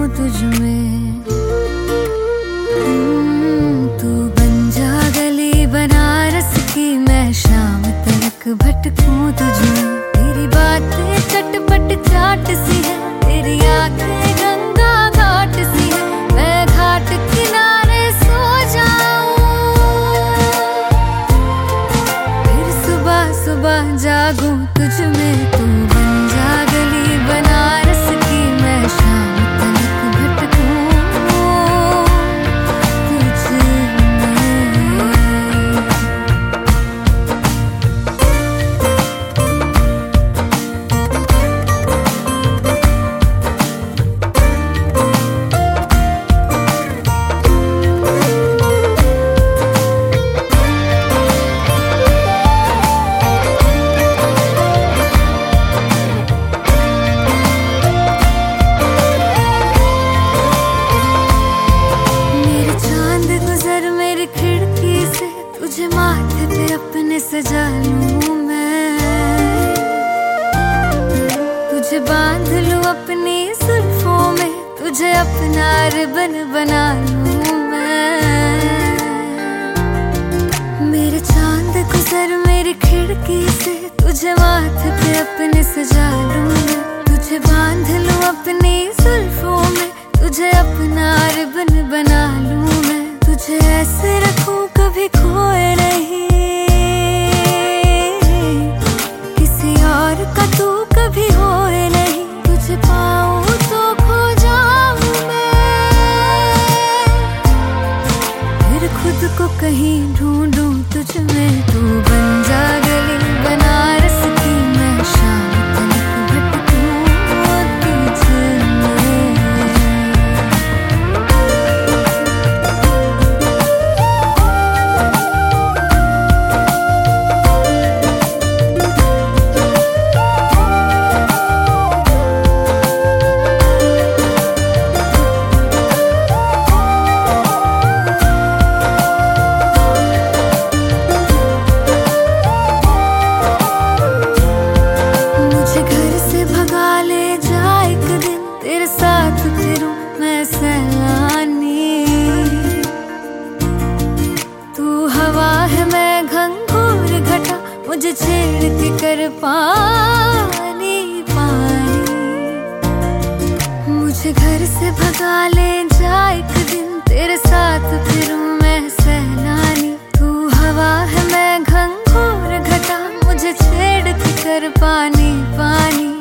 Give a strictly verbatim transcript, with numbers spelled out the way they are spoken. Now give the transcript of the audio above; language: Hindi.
तुझ में। तू बन जा गली बनारस की, मैं शाम तक भटकूं तुझ में। तेरी बातें चटपट चाट सी है, तेरी आंखें गंगा घाट सी है, मैं घाट किनारे सो जाऊं, फिर सुबह सुबह जागूं तुझ में। तू बन जा गली बनारस की, मैं शाम तक भटकूं तुझ में। तुझे माथे पे अपने सजा लूं मैं, तुझे बांध लूं अपनी जुल्फों में, तुझे अपना रिबन बना लूं मैं। मेरे चांद गुजर मेरी खिड़की से, तुझे माथे पे अपने सजा लूं मैं, तुझे बांध लूं अपनी जुल्फों में, तुझे अपना रिबन बना लूं मैं। तुझे ऐसे रखूं कभी खोए नहीं, किसी और का तू कभी होए नहीं। तुझे पाऊं तो खो जाऊं मैं, फिर खुद को कहीं ढूंढूं तुझ में। तू बन जा गली बनारस की, मैं शाम तक भटकूं तुझ में। तेरे साथ फिरूं मैं सैलानी, तू हवा है मैं घंघोर घटा, मुझे छेड़ के कर पानी पानी। मुझे घर से भगा ले जा एक दिन, तेरे साथ फिरूं मैं सैलानी, तू हवा है मैं घंघोर घटा, मुझे छेड़ के कर पानी पानी।